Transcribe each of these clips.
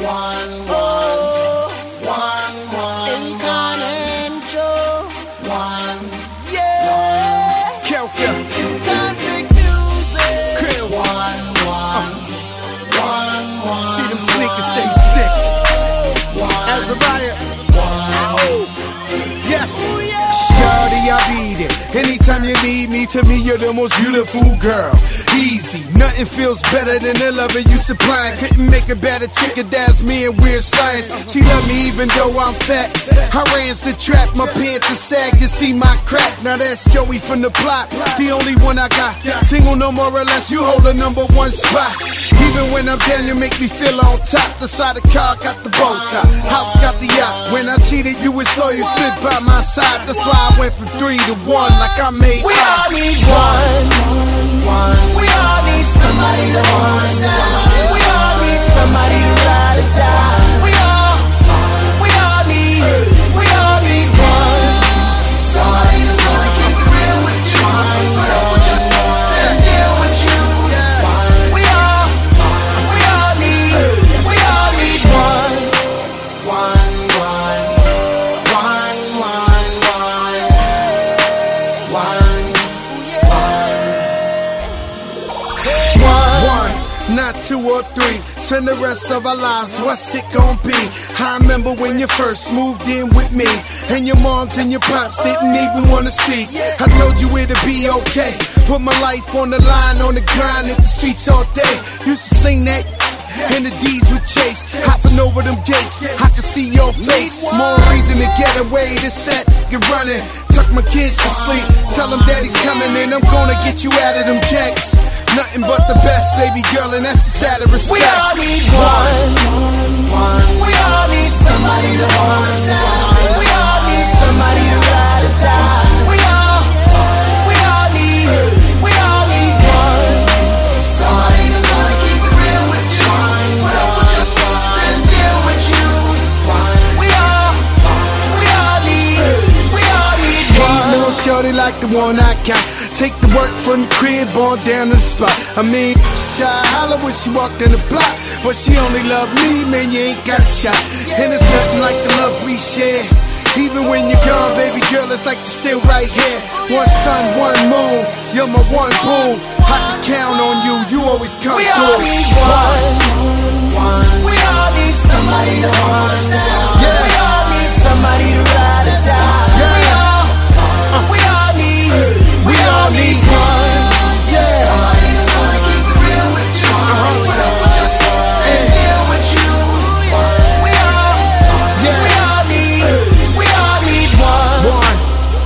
Akon and Joe. Yeah. Kelka. Convict music. Krill. See them sneakers, stay sick. Azariah. Yeah. Shawty, I beat it. Anytime you need me, to me you're the most beautiful girl. Easy, nothing feels better than the loving you supplying. Couldn't make a better chick, that's me and weird science. She love me even though I'm fat. I ran the trap, my pants are sag, you see my crack. Now that's Joey from the plot, the only one I got. Single no more or less, you hold a #1 spot. Even when I'm down, you make me feel on top. The side of the car got the bow tie, house got the yacht. When I cheated, you was loyal, stood by my side. That's why I went from 3 to 1, like I made. We all need one. We all need somebody to hold us down. We all need somebody to ride or die. We all need one. Somebody that's gonna keep it real with you, and deal with you. We all need one. Not 2 or 3, spend the rest of our lives, what's it gon' be? I remember when you first moved in with me, and your moms and your pops didn't even wanna speak. I told you it'd be okay, put my life on the line, on the grind, at the streets all day. Used to sling that, and the D's would chase, hopping over them gates, I could see your face. More reason to get away, this set, get running. Tuck my kids to sleep, tell them daddy's coming, and I'm gonna get you out of them checks. Nothing but the best, baby girl, and that's just out of respect. We all need one. We all need somebody to hold us down. We all need somebody to ride or die. We all need one. Somebody that's gonna keep it real with you, and deal with you. We all need one. No shorty like the one I got. Take the work from the crib on down to the spot. I mean, shy holler when she walked in the block, but she only loved me, man, you ain't got a shot. And it's nothing like the love we share. Even when you're gone, baby girl, it's like you're still right here. One sun, one moon, you're my one boom. I can count on you, you always come through. We all need one. We all need somebody to hold us down. We all need somebody to ride or die. We all need one. Somebody that's gonna keep it real with you, and deal with you. We all need one.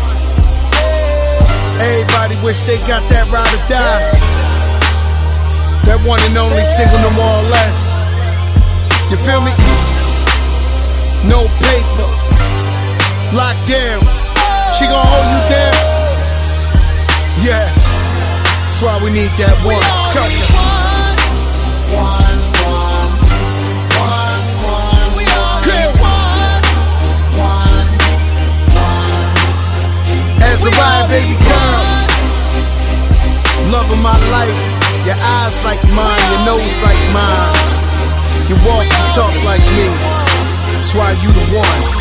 Everybody wish they got that ride or die. That one and only, single no more or less. You feel me? No paper, locked down. She gon' hold you down. Yeah, that's why we need that one. Azariah, baby girl, love of my life. Your eyes like mine, your nose like mine. You walk and talk like me. That's why you the one.